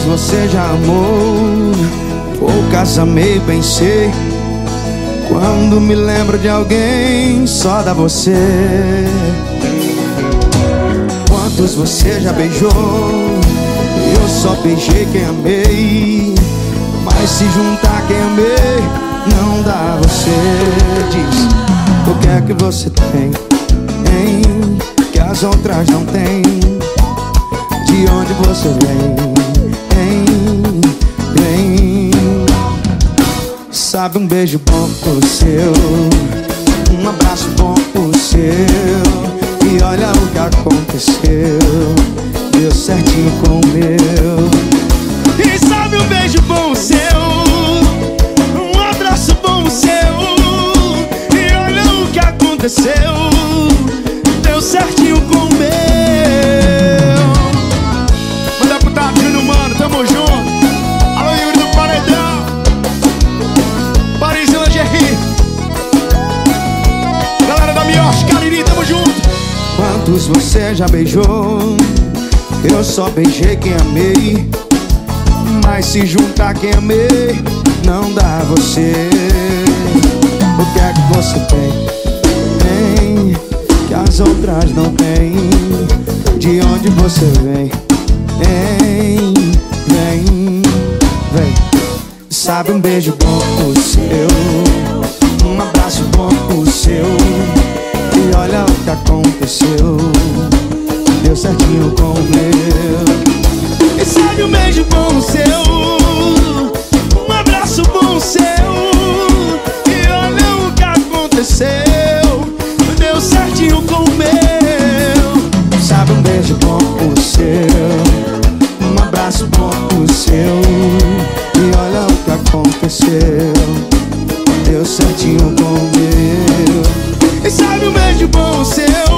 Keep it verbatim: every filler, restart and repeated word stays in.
você já amou? Poucas amei, bem sei. Quando me lembro de alguém, só dá você. Quantos você já beijou? Eu só beijei quem amei. Mas se juntar quem amei, não dá você. Diz, o que é que você tem, hein, que as outras não têm? De onde você vem, hein, vem? Sabe, um beijo bom pro seu, um abraço bom pro seu. E olha o que aconteceu, deu certinho com o meu. E sabe, um beijo bom seu, um abraço bom seu. E olha o que aconteceu, deu certinho com o meu. Manda pro Tadinho, mano, tamo junto. Alô, Yuri do Paredão, Paris e Lingerie, galera da Mioche, Cariri, tamo junto. Quantos você já beijou? Eu só beijei quem amei. Mas se juntar quem amei, não dá você. O que é que você tem, tem, que as outras não têm? De onde você vem, vem, vem, vem. Sabe, um beijo bom pro seu, um abraço bom pro seu. E olha o que aconteceu, deu certinho com o meu. E sabe, um beijo bom seu, um abraço bom seu. E olha o que aconteceu, deu certinho com o meu. Sabe, um beijo bom pro seu, um abraço bom pro seu. E olha o que aconteceu, deu certinho com o meu. E sabe, um beijo bom seu,